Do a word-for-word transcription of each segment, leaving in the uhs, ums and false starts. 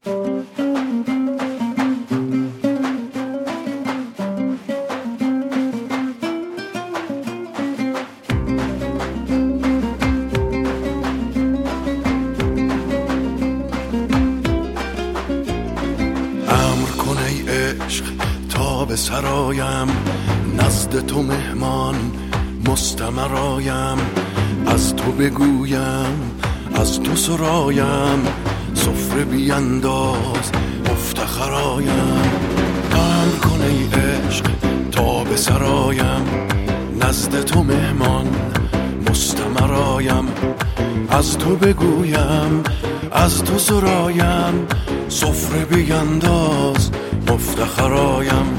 به سرایم نزد تو مهمان مستمرایم، از تو بگویم از تو سرایم، سفره بینداز مفتخرایم. امر کن ای عشق تا به سرایم نزد تو مهمان مستمرایم، از تو بگویم از تو سرایم، سفره بینداز مفتخرایم.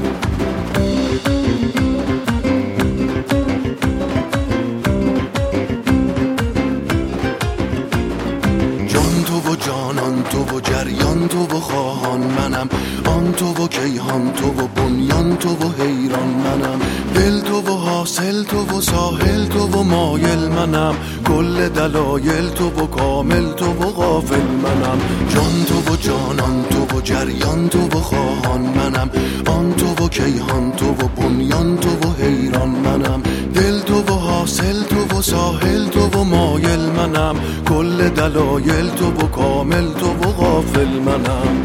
جان تو و جانان تو و جریان تو و خواهان منم، آن تو و کیهان تو و بنیان تو و حیران منم، دل تو و حاصل تو و ساحل تو و مایل منم، کل دلایل تو و کامل تو و غافل منم. جان تو و جانان تو و جریان تو و خواهان منم، آن تو و کیهان تو و بنیان تو و حیران منم، دل تو و حاصل تو و ساحل تو و مایل منم، کل دلایل تو و کامل تو و غافل منم.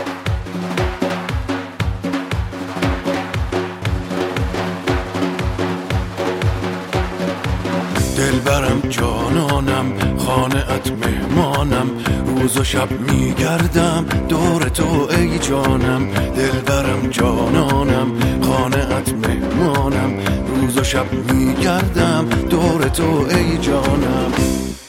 دلبرم جانانم خانه‌ات مهمانم، روز و شب میگردم دور تو ای جانم. دلبرم جانانم خانه‌ات مهمانم، روز و شب میگردم دور تو ای جانم.